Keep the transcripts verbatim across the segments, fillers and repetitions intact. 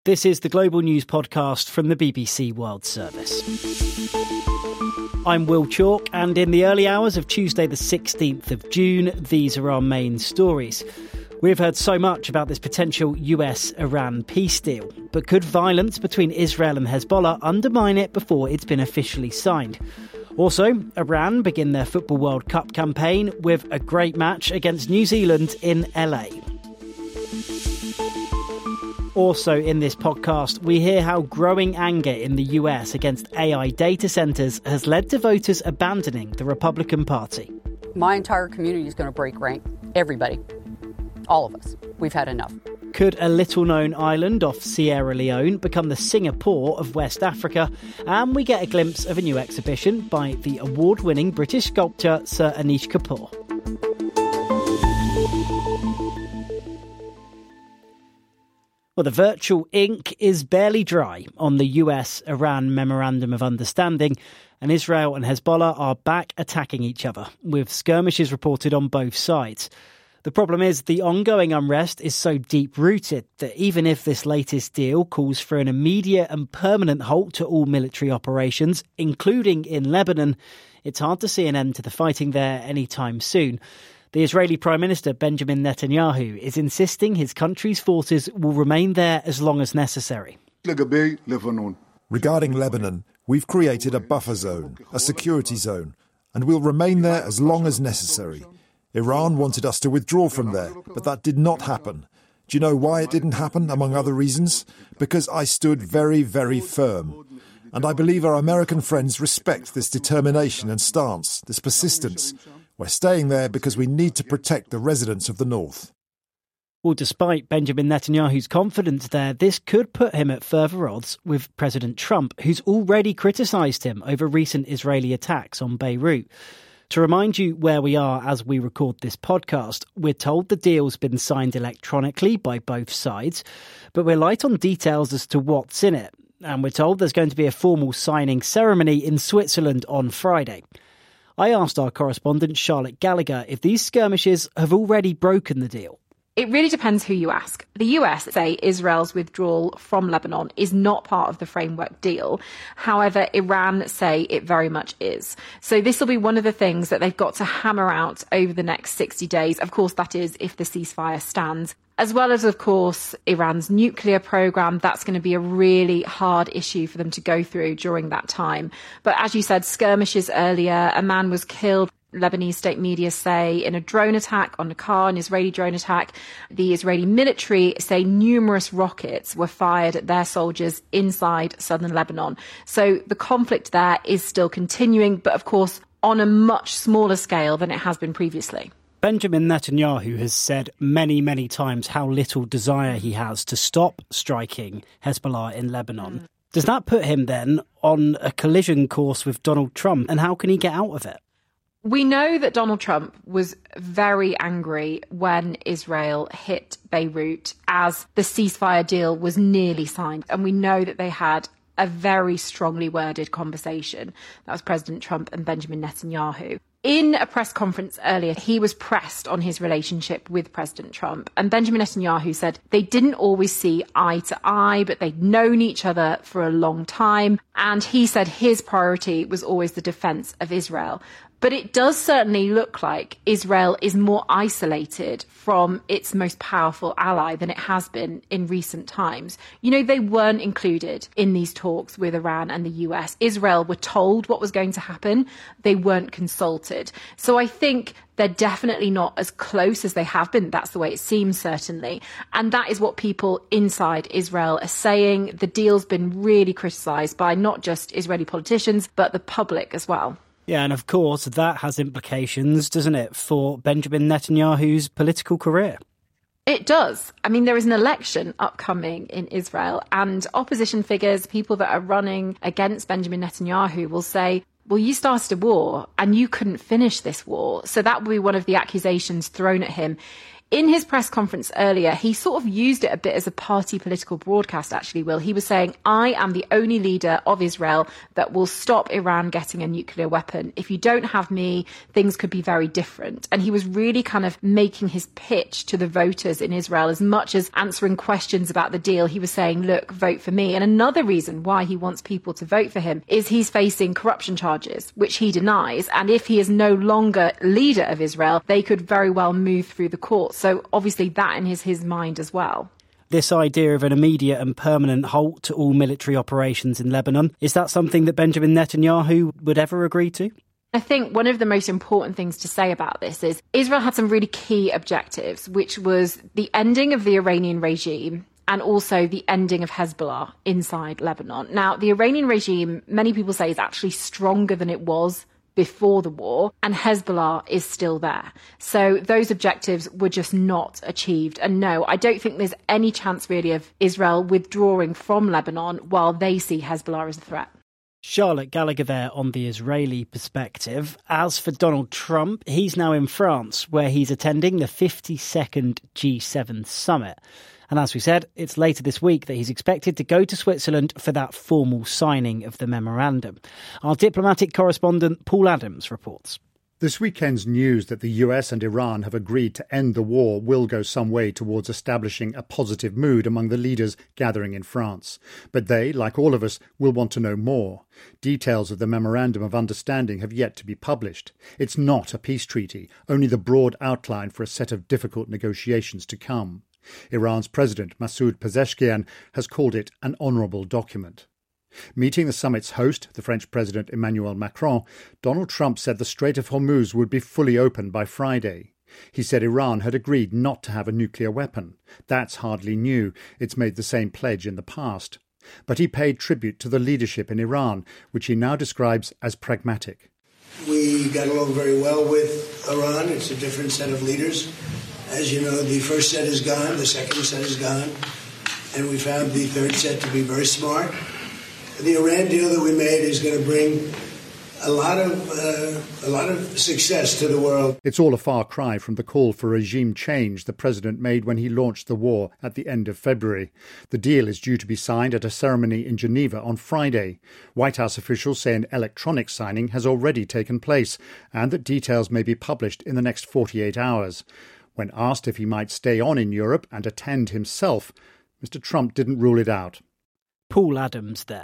This is the Global News Podcast from the B B C World Service. I'm Will Chalk, and in the early hours of Tuesday the sixteenth of June, these are our main stories. We've heard so much about this potential U S Iran peace deal, but could violence between Israel and Hezbollah undermine it before it's been officially signed? Also, Iran begin their Football World Cup campaign with a great match against New Zealand in L A. Also in this podcast, we hear how growing anger in the U S against A I data centres has led to voters abandoning the Republican Party. My entire community is going to break rank. Everybody. All of us. We've had enough. Could a little-known island off Sierra Leone become the Singapore of West Africa? And we get a glimpse of a new exhibition by the award-winning British sculptor Sir Anish Kapoor. Well, the virtual ink is barely dry on the U S-Iran Memorandum of Understanding, and Israel and Hezbollah are back attacking each other, with skirmishes reported on both sides. The problem is the ongoing unrest is so deep-rooted that even if this latest deal calls for an immediate and permanent halt to all military operations, including in Lebanon, it's hard to see an end to the fighting there anytime soon. The Israeli Prime Minister Benjamin Netanyahu is insisting his country's forces will remain there as long as necessary. Regarding Lebanon, we've created a buffer zone, a security zone, and we'll remain there as long as necessary. Iran wanted us to withdraw from there, but that did not happen. Do you know why it didn't happen, among other reasons? Because I stood very, very firm. And I believe our American friends respect this determination and stance, this persistence. We're staying there because we need to protect the residents of the north. Well, despite Benjamin Netanyahu's confidence there, this could put him at further odds with President Trump, who's already criticised him over recent Israeli attacks on Beirut. To remind you where we are as we record this podcast, we're told the deal's been signed electronically by both sides, but we're light on details as to what's in it. And we're told there's going to be a formal signing ceremony in Switzerland on Friday. I asked our correspondent Charlotte Gallagher if these skirmishes have already broken the deal. It really depends who you ask. The U S say Israel's withdrawal from Lebanon is not part of the framework deal. However, Iran say it very much is. So this will be one of the things that they've got to hammer out over the next sixty days. Of course, that is if the ceasefire stands. As well as, of course, Iran's nuclear programme. That's going to be a really hard issue for them to go through during that time. But as you said, skirmishes earlier, a man was killed. Lebanese state media say in a drone attack on a car, an Israeli drone attack. The Israeli military say numerous rockets were fired at their soldiers inside southern Lebanon. So the conflict there is still continuing, but of course on a much smaller scale than it has been previously. Benjamin Netanyahu has said many, many times how little desire he has to stop striking Hezbollah in Lebanon. Mm. Does that put him then on a collision course with Donald Trump, and how can he get out of it? We know that Donald Trump was very angry when Israel hit Beirut as the ceasefire deal was nearly signed. And we know that they had a very strongly worded conversation. That was President Trump and Benjamin Netanyahu. In a press conference earlier, he was pressed on his relationship with President Trump. And Benjamin Netanyahu said they didn't always see eye to eye, but they'd known each other for a long time. And he said his priority was always the defence of Israel. But it does certainly look like Israel is more isolated from its most powerful ally than it has been in recent times. You know, they weren't included in these talks with Iran and the U S. Israel were told what was going to happen. They weren't consulted. So I think they're definitely not as close as they have been. That's the way it seems, certainly. And that is what people inside Israel are saying. The deal's been really criticised by not just Israeli politicians, but the public as well. Yeah, and of course, that has implications, doesn't it, for Benjamin Netanyahu's political career? It does. I mean, there is an election upcoming in Israel, and opposition figures, people that are running against Benjamin Netanyahu, will say, well, you started a war and you couldn't finish this war. So that will be one of the accusations thrown at him. In his press conference earlier, he sort of used it a bit as a party political broadcast, actually, Will. He was saying, I am the only leader of Israel that will stop Iran getting a nuclear weapon. If you don't have me, things could be very different. And he was really kind of making his pitch to the voters in Israel as much as answering questions about the deal. He was saying, look, vote for me. And another reason why he wants people to vote for him is he's facing corruption charges, which he denies. And if he is no longer leader of Israel, they could very well move through the courts. So obviously that is his mind as well. This idea of an immediate and permanent halt to all military operations in Lebanon, is that something that Benjamin Netanyahu would ever agree to? I think one of the most important things to say about this is Israel had some really key objectives, which was the ending of the Iranian regime and also the ending of Hezbollah inside Lebanon. Now, the Iranian regime, many people say, is actually stronger than it was before the war, and Hezbollah is still there. So those objectives were just not achieved. And no, I don't think there's any chance really of Israel withdrawing from Lebanon while they see Hezbollah as a threat. Charlotte Gallagher there on the Israeli perspective. As for Donald Trump, he's now in France, where he's attending the fifty-second G seven summit. And as we said, it's later this week that he's expected to go to Switzerland for that formal signing of the memorandum. Our diplomatic correspondent Paul Adams reports. This weekend's news that the U S and Iran have agreed to end the war will go some way towards establishing a positive mood among the leaders gathering in France. But they, like all of us, will want to know more. Details of the Memorandum of Understanding have yet to be published. It's not a peace treaty, only the broad outline for a set of difficult negotiations to come. Iran's President Masoud Pezeshkian has called it an honourable document. Meeting the summit's host, the French President Emmanuel Macron, Donald Trump said the Strait of Hormuz would be fully open by Friday. He said Iran had agreed not to have a nuclear weapon. That's hardly new. It's made the same pledge in the past. But he paid tribute to the leadership in Iran, which he now describes as pragmatic. We got along very well with Iran. It's a different set of leaders. As you know, the first set is gone, the second set is gone, and we found the third set to be very smart. The Iran deal that we made is going to bring a lot of uh, a lot of success to the world. It's all a far cry from the call for regime change the president made when he launched the war at the end of February. The deal is due to be signed at a ceremony in Geneva on Friday. White House officials say an electronic signing has already taken place and that details may be published in the next forty-eight hours. When asked if he might stay on in Europe and attend himself, Mister Trump didn't rule it out. Paul Adams there.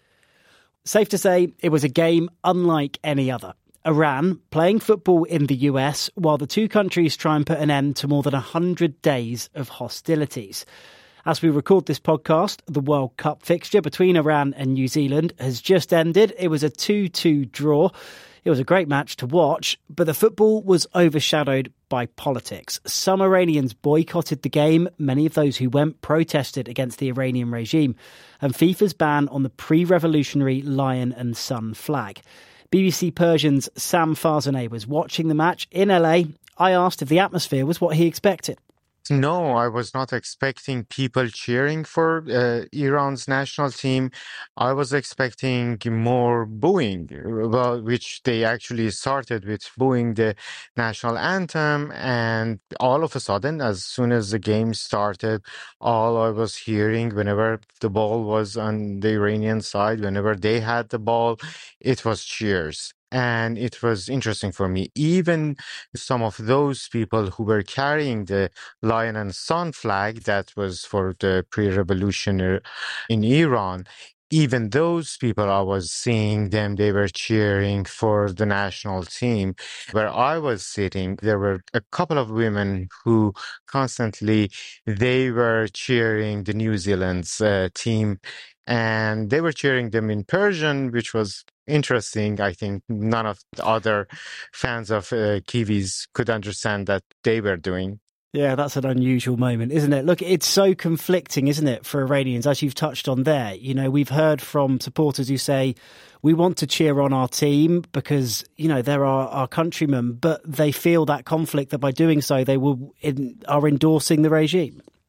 Safe to say it was a game unlike any other. Iran playing football in the U S while the two countries try and put an end to more than one hundred days of hostilities. As we record this podcast, the World Cup fixture between Iran and New Zealand has just ended. It was a two two draw. It was a great match to watch, but the football was overshadowed by politics. Some Iranians boycotted the game. Many of those who went protested against the Iranian regime and FIFA's ban on the pre-revolutionary lion and sun flag. B B C Persian's Sam Farzaneh was watching the match in L A. I asked if the atmosphere was what he expected. No, I was not expecting people cheering for uh, Iran's national team. I was expecting more booing, well, which they actually started with booing the national anthem. And all of a sudden, as soon as the game started, all I was hearing whenever the ball was on the Iranian side, whenever they had the ball, it was cheers. And it was interesting for me. Even some of those people who were carrying the lion and sun flag that was for the pre-revolution in Iran, even those people, I was seeing them, they were cheering for the national team. Where I was sitting, there were a couple of women who constantly, they were cheering the New Zealand's uh, team. And they were cheering them in Persian, which was interesting. I think none of the other fans of uh, Kiwis could understand that they were doing. Yeah, that's an unusual moment, isn't it? Look, it's so conflicting, isn't it, for Iranians, as you've touched on there. You know, we've heard from supporters who say, we want to cheer on our team because, you know, they're our, our countrymen, but they feel that conflict that by doing so, they will in, are endorsing the regime.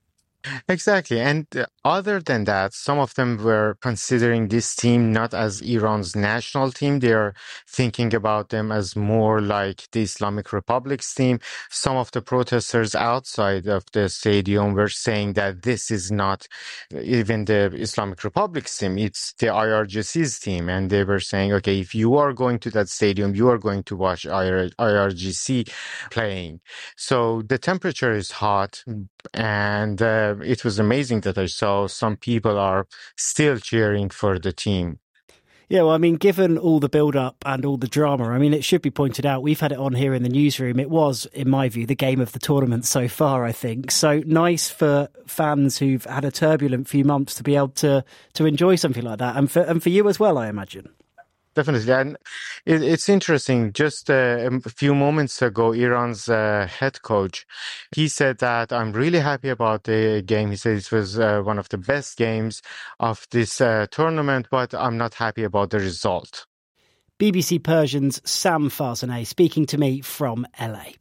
Exactly. And uh, other than that, some of them were considering this team not as Iran's national team. They are thinking about them as more like the Islamic Republic's team. Some of the protesters outside of the stadium were saying that this is not even the Islamic Republic's team. It's the I R G C's team. And they were saying, okay, if you are going to that stadium, you are going to watch I R G C playing. So the temperature is hot. And uh, it was amazing that I saw some people are still cheering for the team. Yeah, well, I mean, given all the build-up and all the drama, I mean, it should be pointed out, we've had it on here in the newsroom. It was, in my view, the game of the tournament so far, I think. So nice for fans who've had a turbulent few months to be able to to enjoy something like that. And for, and for you as well, I imagine. Definitely. And it, it's interesting. Just uh, a few moments ago, Iran's uh, head coach, he said that I'm really happy about the game. He said it was uh, one of the best games of this uh, tournament, but I'm not happy about the result. B B C Persian's Sam Farzaneh speaking to me from L A.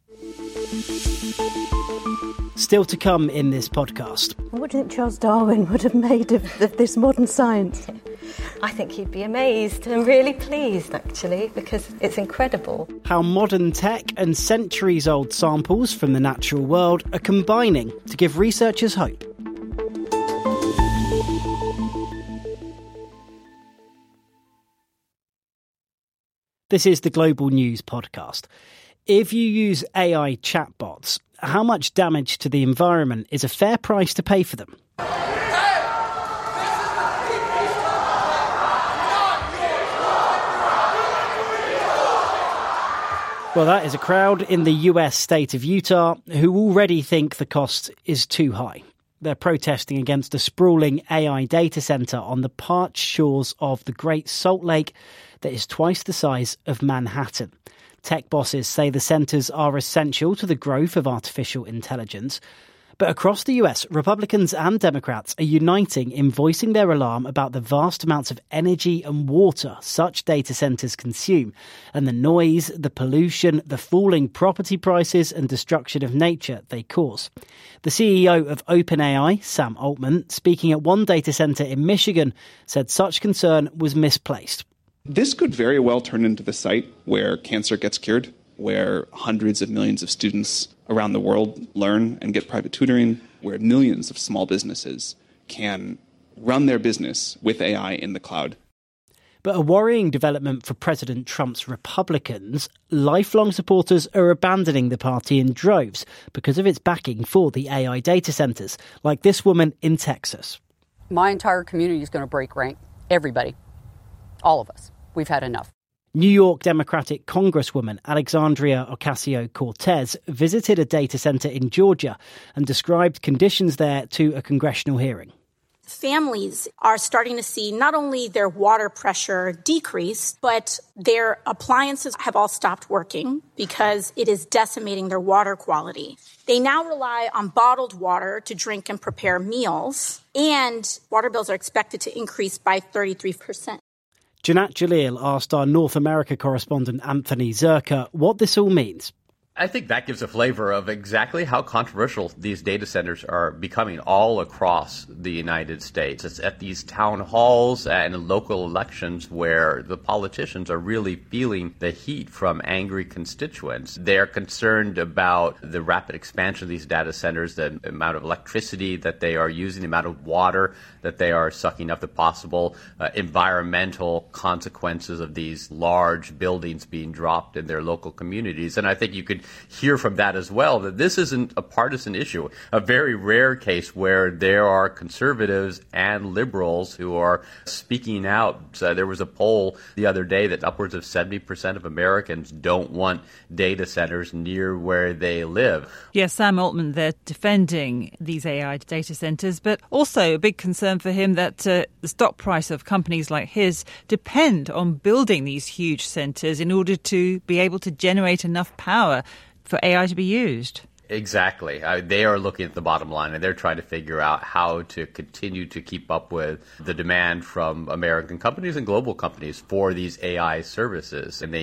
Still to come in this podcast. What do you think Charles Darwin would have made of, of this modern science? I think he'd be amazed and really pleased, actually, because it's incredible. How modern tech and centuries-old samples from the natural world are combining to give researchers hope. This is the Global News Podcast. If you use A I chatbots, how much damage to the environment is a fair price to pay for them? Well, that is a crowd in the U S state of Utah who already think the cost is too high. They're protesting against a sprawling A I data centre on the parched shores of the Great Salt Lake that is twice the size of Manhattan. Tech bosses say the centres are essential to the growth of artificial intelligence. But across the U S, Republicans and Democrats are uniting in voicing their alarm about the vast amounts of energy and water such data centres consume, and the noise, the pollution, the falling property prices and destruction of nature they cause. The C E O of OpenAI, Sam Altman, speaking at one data centre in Michigan, said such concern was misplaced. This could very well turn into the site where cancer gets cured, where hundreds of millions of students around the world learn and get private tutoring, where millions of small businesses can run their business with A I in the cloud. But a worrying development for President Trump's Republicans, lifelong supporters are abandoning the party in droves because of its backing for the A I data centres, like this woman in Texas. My entire community is going to break rank. Everybody. All of us. We've had enough. New York Democratic Congresswoman Alexandria Ocasio-Cortez visited a data centre in Georgia and described conditions there to a congressional hearing. Families are starting to see not only their water pressure decrease, but their appliances have all stopped working because it is decimating their water quality. They now rely on bottled water to drink and prepare meals, and water bills are expected to increase by thirty-three percent. Janat Jalil asked our North America correspondent Anthony Zerka what this all means. I think that gives a flavor of exactly how controversial these data centers are becoming all across the United States. It's at these town halls and local elections where the politicians are really feeling the heat from angry constituents. They're concerned about the rapid expansion of these data centers, the amount of electricity that they are using, the amount of water that they are sucking up, the possible uh, environmental consequences of these large buildings being dropped in their local communities. And I think you could hear from that as well that this isn't a partisan issue, a very rare case where there are conservatives and liberals who are speaking out. So there was a poll the other day that upwards of seventy percent of Americans don't want data centers near where they live. Yes, Sam Altman, they're defending these A I data centers, but also a big concern for him that uh, the stock price of companies like his depend on building these huge centers in order to be able to generate enough power for A I to be used. Exactly. Uh, they are looking at the bottom line, and they're trying to figure out how to continue to keep up with the demand from American companies and global companies for these A I services. And they need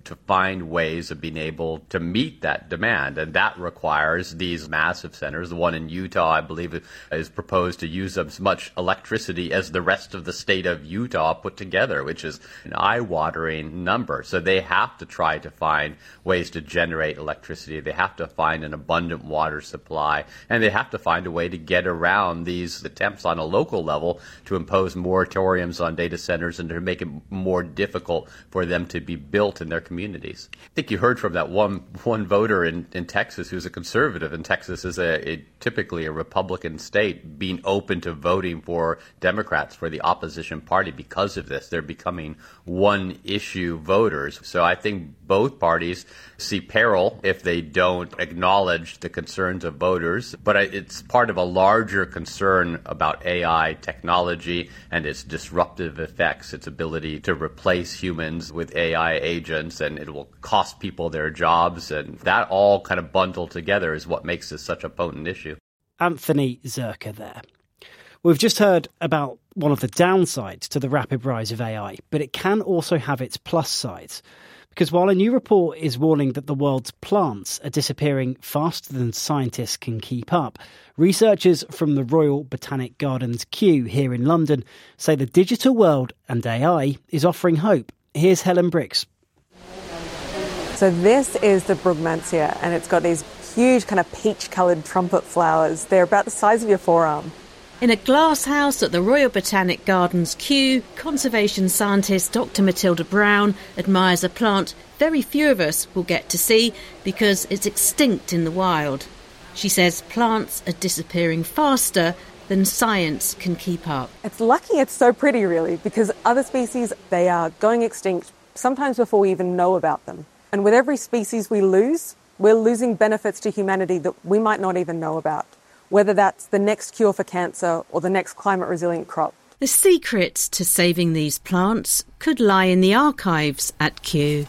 to find ways of being able to meet that demand. And that requires these massive centers. The one in Utah, I believe, is proposed to use as much electricity as the rest of the state of Utah put together, which is an eye-watering number. So they have to try to find ways to generate electricity. They have to find an abundant water supply, and they have to find a way to get around these attempts on a local level to impose moratoriums on data centers and to make it more difficult for them to be built in their communities. I think you heard from that one one voter in, in Texas who's a conservative, and Texas is a, a typically a Republican state, being open to voting for Democrats, for the opposition party because of this. They're becoming one-issue voters. So I think both parties see peril if they don't acknowledge the concerns of voters. But it's part of a larger concern about A I technology and its disruptive effects, its ability to replace humans with A I agents, and it will cost people their jobs. And that all kind of bundled together is what makes this such a potent issue. Anthony Zurcher there. We've just heard about one of the downsides to the rapid rise of A I, but it can also have its plus sides. Because while a new report is warning that the world's plants are disappearing faster than scientists can keep up, researchers from the Royal Botanic Gardens Kew here in London say the digital world and A I is offering hope. Here's Helen Briggs. So this is the Brugmansia, and it's got these huge kind of peach-coloured trumpet flowers. They're about the size of your forearm. In a glass house at the Royal Botanic Gardens Kew, conservation scientist Doctor Matilda Brown admires a plant very few of us will get to see because it's extinct in the wild. She says plants are disappearing faster than science can keep up. It's lucky it's so pretty, really, because other species, they are going extinct sometimes before we even know about them. And with every species we lose, we're losing benefits to humanity that we might not even know about, whether that's the next cure for cancer or the next climate-resilient crop. The secrets to saving these plants could lie in the archives at Kew.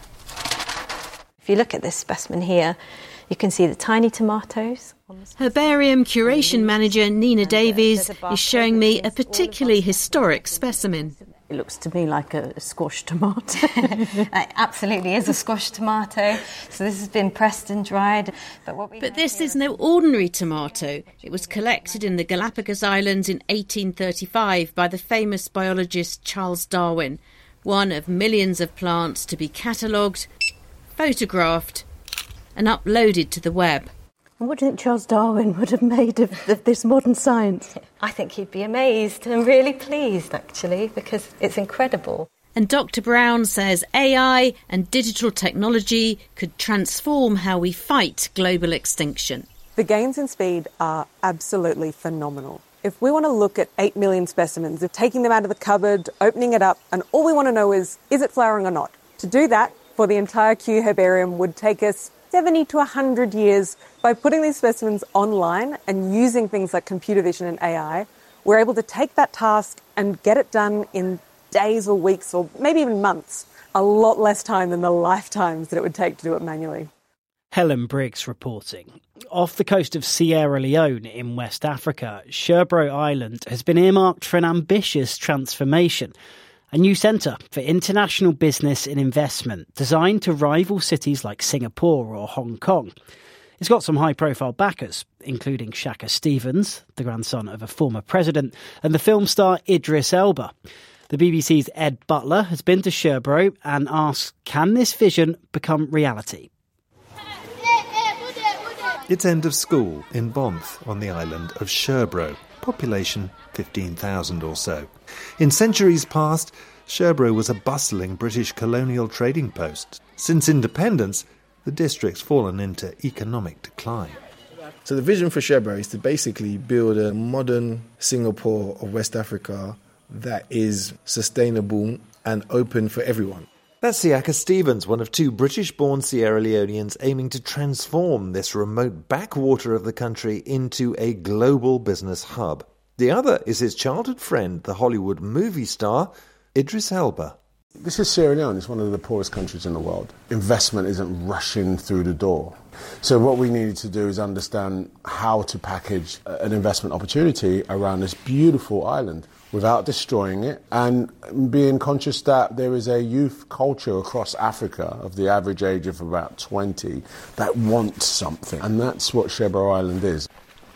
If you look at this specimen here, you can see the tiny tomatoes. Herbarium curation manager Nina Davies is showing me a particularly historic specimen. It looks to me like a, a squash tomato. It absolutely is a squash tomato. So this has been pressed and dried. But, what we but this is no ordinary tomato. It was collected in the Galapagos Islands in eighteen thirty-five by the famous biologist Charles Darwin, one of millions of plants to be catalogued, photographed and uploaded to the web. And what do you think Charles Darwin would have made of, of this modern science? I think he'd be amazed and really pleased, actually, because it's incredible. And Doctor Brown says A I and digital technology could transform how we fight global extinction. The gains in speed are absolutely phenomenal. If we want to look at eight million specimens, of taking them out of the cupboard, opening it up, and all we want to know is, is it flowering or not? To do that, for the entire Kew herbarium would take us seventy to one hundred years. By putting these specimens online and using things like computer vision and A I, we're able to take that task and get it done in days or weeks or maybe even months. A lot less time than the lifetimes that it would take to do it manually. Helen Briggs reporting. Off the coast of Sierra Leone in West Africa, Sherbro Island has been earmarked for an ambitious transformation. A new centre for international business and investment designed to rival cities like Singapore or Hong Kong. It's got some high-profile backers, including Shaka Stevens, the grandson of a former president, and the film star Idris Elba. The B B C's Ed Butler has been to Sherbro and asked, can this vision become reality? It's end of school in Banff on the island of Sherbro, population fifteen thousand or so. In centuries past, Sherbro was a bustling British colonial trading post. Since independence, the district's fallen into economic decline. So the vision for Sherbro is to basically build a modern Singapore of West Africa that is sustainable and open for everyone. That's Siaka Stevens, one of two British-born Sierra Leoneans aiming to transform this remote backwater of the country into a global business hub. The other is his childhood friend, the Hollywood movie star, Idris Elba. This is Sierra Leone. It's one of the poorest countries in the world. Investment isn't rushing through the door. So what we needed to do is understand how to package an investment opportunity around this beautiful island without destroying it, and being conscious that there is a youth culture across Africa of the average age of about twenty that wants something. And that's what Sherbro Island is.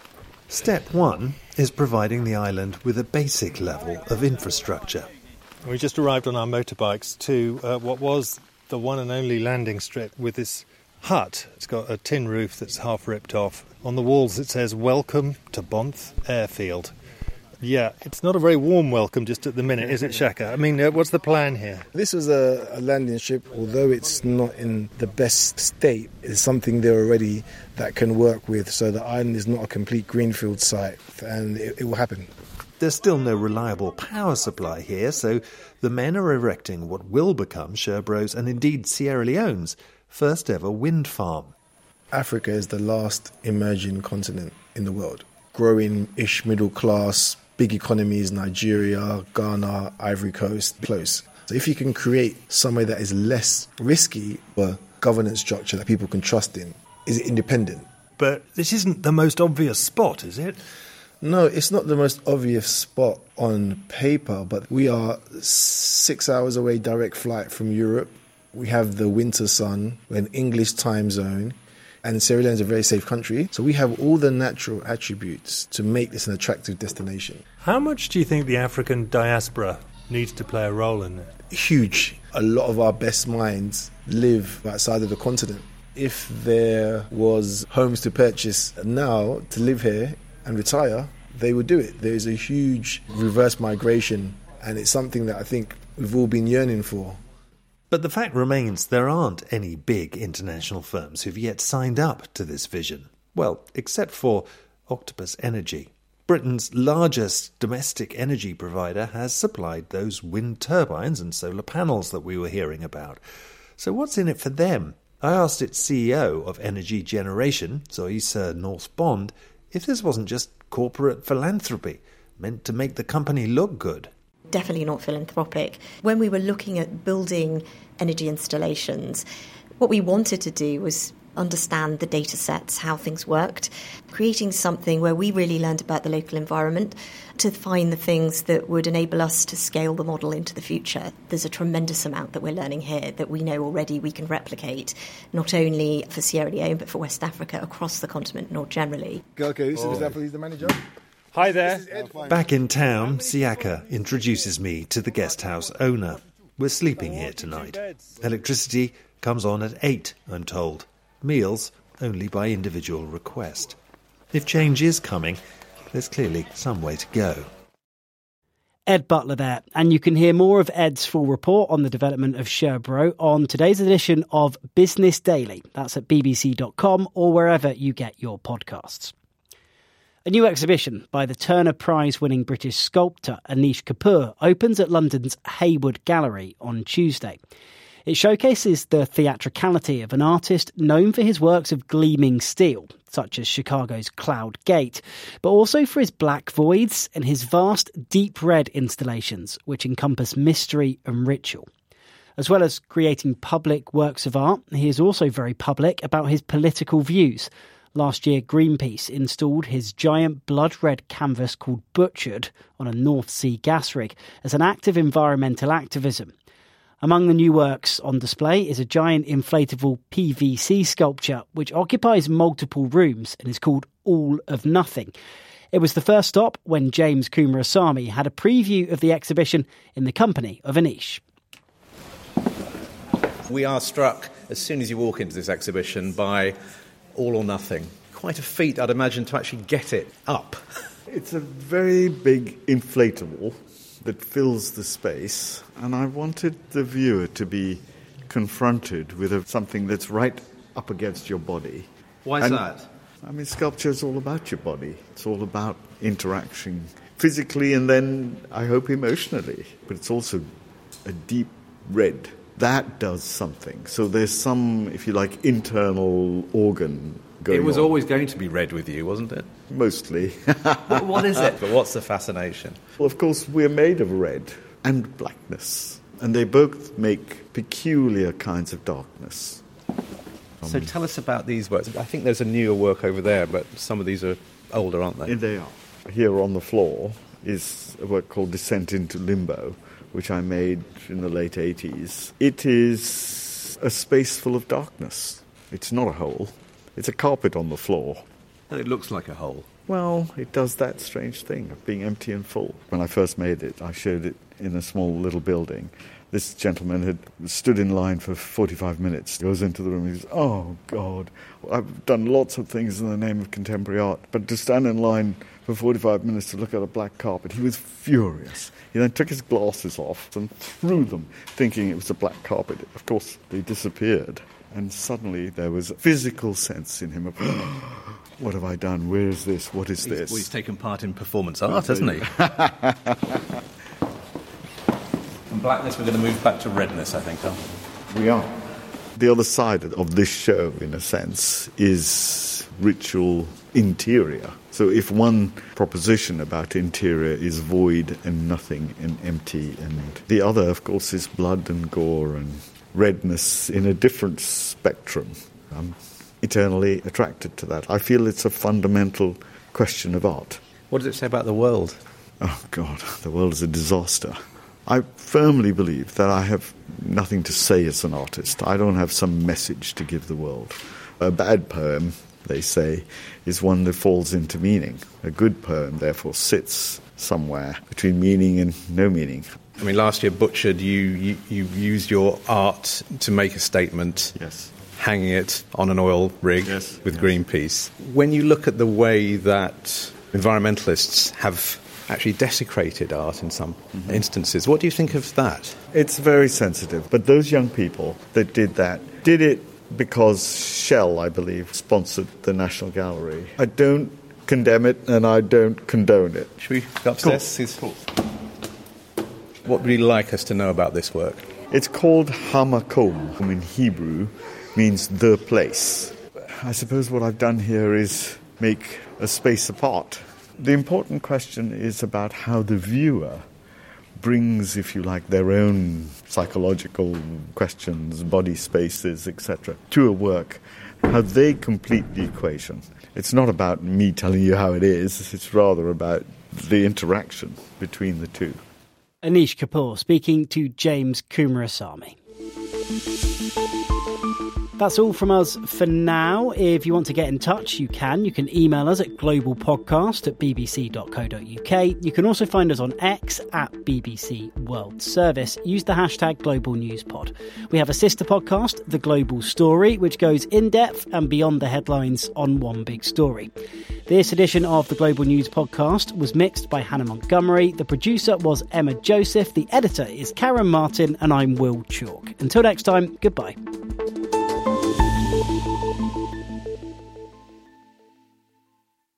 Step one is providing the island with a basic level of infrastructure. We just arrived on our motorbikes to uh, what was the one and only landing strip with this hut. It's got a tin roof that's half ripped off. On the walls it says, "Welcome to Bonth Airfield." Yeah, it's not a very warm welcome just at the minute, is it, Shaka? I mean, uh, what's the plan here? This was a, a landing strip. Although it's not in the best state, it's something there already that can work with, so the island is not a complete greenfield site, and it, it will happen. There's still no reliable power supply here, so the men are erecting what will become Sherbro's, and indeed Sierra Leone's, first ever wind farm. Africa is the last emerging continent in the world. Growing-ish middle class, big economies, Nigeria, Ghana, Ivory Coast, close. So if you can create somewhere that is less risky, a governance structure that people can trust in, is it independent? But this isn't the most obvious spot, is it? No, it's not the most obvious spot on paper, but we are six hours away direct flight from Europe. We have the winter sun, we're an English time zone, and Sierra Leone is a very safe country. So we have all the natural attributes to make this an attractive destination. How much do you think the African diaspora needs to play a role in it? Huge. A lot of our best minds live outside of the continent. If there was homes to purchase now to live here and retire, they would do it. There is a huge reverse migration, and it's something that I think we've all been yearning for. But the fact remains there aren't any big international firms who've yet signed up to this vision. Well, except for Octopus Energy. Britain's largest domestic energy provider has supplied those wind turbines and solar panels that we were hearing about. So what's in it for them? I asked its C E O of Energy Generation, Zoisa North Bond, if this wasn't just corporate philanthropy meant to make the company look good. Definitely not philanthropic. When we were looking at building energy installations, what we wanted to do was understand the data sets, how things worked, creating something where we really learned about the local environment to find the things that would enable us to scale the model into the future. There's a tremendous amount that we're learning here that we know already we can replicate, not only for Sierra Leone, but for West Africa, across the continent more generally. Okay, this is He's the manager. Hi there. Back in town, Siaka introduces me to the guest house owner. We're sleeping here tonight. Electricity comes on at eight, I'm told. Meals only by individual request. If change is coming, there's clearly some way to go. Ed Butler there, and you can hear more of Ed's full report on the development of Sherbro on today's edition of Business Daily. That's at b b c dot com or wherever you get your podcasts. A new exhibition by the Turner Prize-winning British sculptor Anish Kapoor opens at London's Hayward Gallery on Tuesday. It showcases the theatricality of an artist known for his works of gleaming steel, such as Chicago's Cloud Gate, but also for his black voids and his vast deep red installations, which encompass mystery and ritual. As well as creating public works of art, he is also very public about his political views. Last year, Greenpeace installed his giant blood-red canvas called Butchered on a North Sea gas rig as an act of environmental activism. Among the new works on display is a giant inflatable P V C sculpture which occupies multiple rooms and is called All of Nothing. It was the first stop when James Coomarasamy had a preview of the exhibition in the company of Anish. We are struck, as soon as you walk into this exhibition, by All or Nothing. Quite a feat, I'd imagine, to actually get it up. It's a very big inflatable that fills the space, and I wanted the viewer to be confronted with a, something that's right up against your body. Why is and, that? I mean, sculpture is all about your body. It's all about interaction physically and then, I hope, emotionally. But it's also a deep red. That does something. So there's some, if you like, internal organ going on. It was on. Always going to be red with you, wasn't it? Mostly. What is it? But what's the fascination? Well, of course, we're made of red and blackness. And they both make peculiar kinds of darkness. Um, so tell us about these works. I think there's a newer work over there, but some of these are older, aren't they? They are. Here on the floor is a work called Descent into Limbo, which I made in the late eighties. It is a space full of darkness. It's not a hole. It's a carpet on the floor. And it looks like a hole. Well, it does that strange thing of being empty and full. When I first made it, I showed it in a small little building. This gentleman had stood in line for forty-five minutes. He goes into the room and he says, "Oh, God, I've done lots of things in the name of contemporary art, but to stand in line for forty-five minutes to look at a black carpet," he was furious. He then took his glasses off and threw them, thinking it was a black carpet. Of course, they disappeared. And suddenly there was a physical sense in him of, what have I done? Where is this? What is he's, this? Well, he's taken part in performance art, hasn't he? From blackness, we're going to move back to redness, I think, aren't we? We are. The other side of this show, in a sense, is ritual interior. So if one proposition about interior is void and nothing and empty, and the other, of course, is blood and gore and redness in a different spectrum. I'm eternally attracted to that. I feel it's a fundamental question of art. What does it say about the world? Oh, God, the world is a disaster. I firmly believe that I have nothing to say as an artist. I don't have some message to give the world. A bad poem, they say, is one that falls into meaning. A good poem, therefore, sits somewhere between meaning and no meaning. I mean, last year, Butchered, you, you, you used your art to make a statement. Yes. Hanging it on an oil rig yes, with yes. Greenpeace. When you look at the way that environmentalists have actually desecrated art in some mm-hmm. instances, what do you think of that? It's very sensitive. But those young people that did that did it because Shell, I believe, sponsored the National Gallery. I don't condemn it and I don't condone it. Should we go upstairs? Cool. What would you like us to know about this work? It's called Hamakom in Hebrew, means the place. I suppose what I've done here is make a space apart. The important question is about how the viewer brings, if you like, their own psychological questions, body spaces, et cetera, to a work, how they complete the equation. It's not about me telling you how it is, it's rather about the interaction between the two. Anish Kapoor speaking to James Kumarasamy. That's all from us for now. If you want to get in touch, you can. You can email us at globalpodcast at b b c dot co dot u k. You can also find us on X at B B C World Service. Use the hashtag Global News Pod. We have a sister podcast, The Global Story, which goes in depth and beyond the headlines on one big story. This edition of the Global News Podcast was mixed by Hannah Montgomery. The producer was Emma Joseph. The editor is Karen Martin, and I'm Will Chalk. Until next time, goodbye.